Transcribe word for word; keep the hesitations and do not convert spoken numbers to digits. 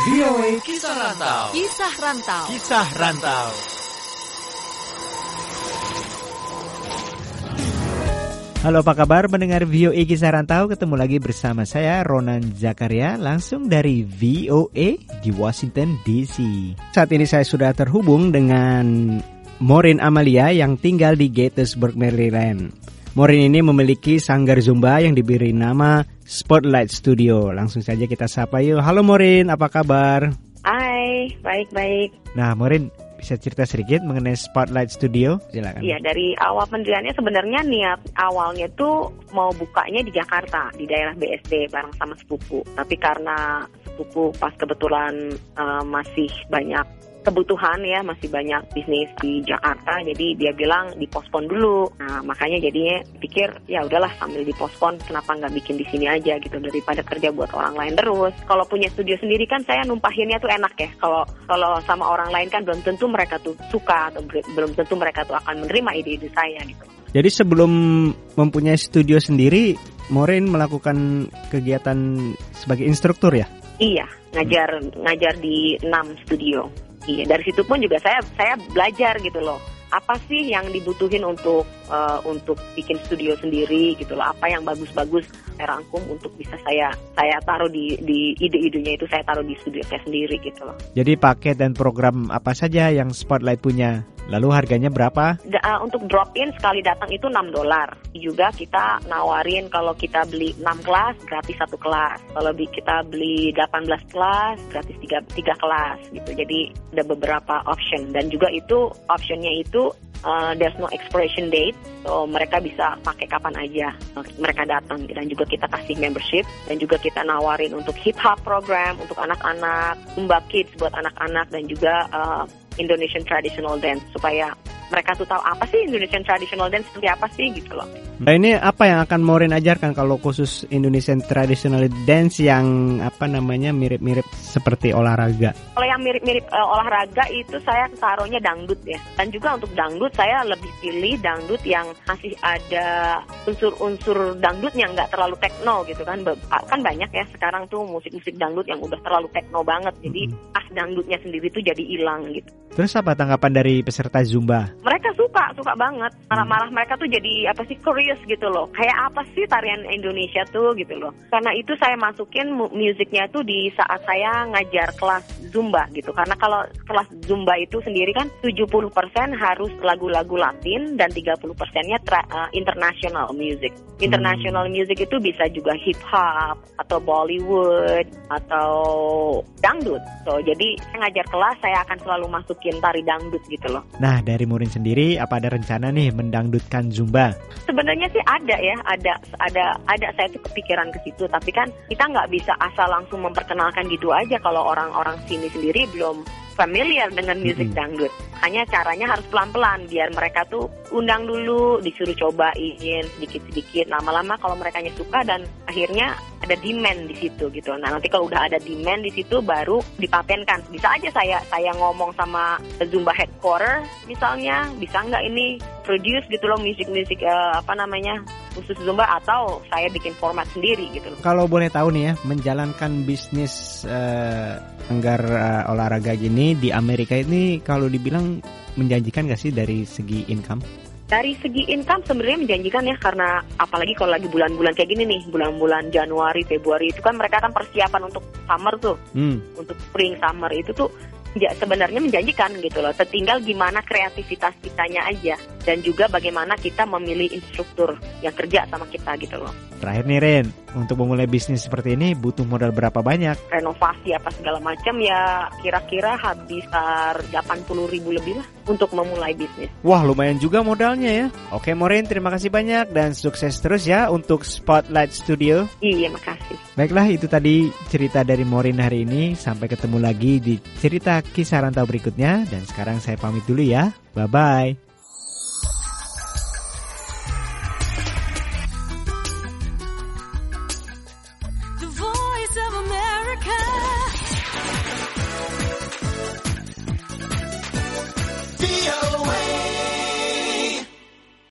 V O A Kisah Rantau. Kisah Rantau. Kisah Rantau. Halo, apa kabar mendengar V O A Kisah Rantau? Ketemu lagi bersama saya Ronan Zakaria, langsung dari V O A di Washington D C. Saat ini saya sudah terhubung dengan Maureen Amalia yang tinggal di Gettysburg, Maryland. Maureen ini memiliki sanggar Zumba yang diberi nama Spotlight Studio. Langsung saja kita sapa yuk. Halo Maureen, apa kabar? Hai, baik-baik. Nah Maureen, bisa cerita sedikit mengenai Spotlight Studio? Silakan. Iya, dari awal pendiriannya sebenarnya niat awalnya tuh mau bukanya di Jakarta, di daerah B S D bareng sama sepupu. Tapi karena sepupu pas kebetulan uh, masih banyak kebutuhan ya, masih banyak bisnis di Jakarta, jadi dia bilang dipospon dulu. Nah makanya jadinya pikir ya udahlah sambil dipospon, kenapa nggak bikin di sini aja gitu daripada kerja buat orang lain terus. Kalau punya studio sendiri kan saya numpahinnya tuh enak ya. Kalau kalau sama orang lain kan belum tentu mereka tuh suka atau belum tentu mereka tuh akan menerima ide-ide saya gitu. Jadi sebelum mempunyai studio sendiri, Maureen melakukan kegiatan sebagai instruktur ya? Iya, ngajar ngajar di enam studio. Iya, dari situ pun juga saya saya belajar gitu loh. Apa sih yang dibutuhin untuk uh, untuk bikin studio sendiri gitu loh? Apa yang bagus-bagus saya rangkum untuk bisa saya saya taruh di di ide-idenya itu saya taruh di studio saya sendiri gitu loh. Jadi paket dan program apa saja yang Spotlight punya? Lalu harganya berapa? Da, uh, untuk drop-in sekali datang itu enam dolar. Juga kita nawarin kalau kita beli enam kelas, gratis satu kelas. Kalau kita beli delapan belas kelas, gratis tiga kelas gitu. Jadi ada beberapa option. Dan juga itu optionnya itu uh, there's no expiration date. So mereka bisa pakai kapan aja mereka datang. Dan juga kita kasih membership. Dan juga kita nawarin untuk hip hop program untuk anak-anak, Zumba Kids buat anak-anak, dan juga uh, Indonesian Traditional Dance, supaya mereka tuh tahu apa sih Indonesian Traditional Dance, seperti apa sih gitu loh. Nah ini apa yang akan Maureen ajarkan kalau khusus Indonesian Traditional Dance yang apa namanya mirip-mirip seperti olahraga? Kalau yang mirip-mirip uh, olahraga itu saya taruhnya dangdut ya. Dan juga untuk dangdut saya lebih pilih dangdut yang masih ada unsur-unsur dangdut yang nggak terlalu tekno gitu kan. Kan banyak ya sekarang tuh musik-musik dangdut yang udah terlalu tekno banget. Jadi pas mm-hmm. dangdutnya sendiri tuh jadi hilang gitu. Terus apa tanggapan dari peserta Zumba? Mereka suka, suka banget. Malah-malah mereka tuh jadi apa sih, curious gitu loh. Kayak apa sih tarian Indonesia tuh gitu loh. Karena itu saya masukin musiknya tuh di saat saya ngajar kelas Zumba gitu. Karena kalau kelas Zumba itu sendiri kan tujuh puluh persen harus lagu-lagu Latin dan tiga puluh persennya tra- uh, international music. International hmm. music itu bisa juga hip hop atau Bollywood atau dangdut. So jadi saya ngajar kelas saya akan selalu masukin tari dangdut gitu loh. Nah, dari Maureen sendiri apa ada rencana nih mendangdutkan Zumba? Sebenarnya sih ada ya, ada ada ada saya tuh kepikiran ke situ, tapi kan kita nggak bisa asal langsung memperkenalkan gitu aja kalau orang-orang sini sendiri belum familiar dengan musik mm-hmm. dangdut. Hanya caranya harus pelan-pelan biar mereka tuh undang dulu, disuruh cobain sedikit-sedikit. Lama-lama kalau mereka suka dan akhirnya ada demand di situ gitu. Nah nanti kalau udah ada demand di situ baru dipatenkan. Bisa aja saya saya ngomong sama Zumba headquarter misalnya, bisa nggak ini produce gitu loh musik-musik uh, apa namanya khusus Zumba, atau saya bikin format sendiri gitu loh. Kalau boleh tahu nih ya, menjalankan bisnis uh, anggar uh, olahraga gini di Amerika ini kalau dibilang menjanjikan nggak sih dari segi income? Dari segi income sebenarnya menjanjikan ya, karena apalagi kalau lagi bulan-bulan kayak gini nih, bulan-bulan Januari, Februari itu kan mereka kan persiapan untuk summer tuh, hmm. untuk spring summer itu tuh ya, sebenarnya menjanjikan gitu loh. Tinggal gimana kreativitas kitanya aja, dan juga bagaimana kita memilih instruktur yang kerja sama kita gitu loh. Terakhir nih Ren, untuk memulai bisnis seperti ini butuh modal berapa banyak? Renovasi apa segala macam ya kira-kira habis delapan puluh ribu lebih lah untuk memulai bisnis. Wah lumayan juga modalnya ya. Oke Maureen, terima kasih banyak dan sukses terus ya untuk Spotlight Studio. Iya, makasih. Baiklah, itu tadi cerita dari Maureen hari ini. Sampai ketemu lagi di cerita kisah rantau berikutnya. Dan sekarang saya pamit dulu ya. Bye-bye.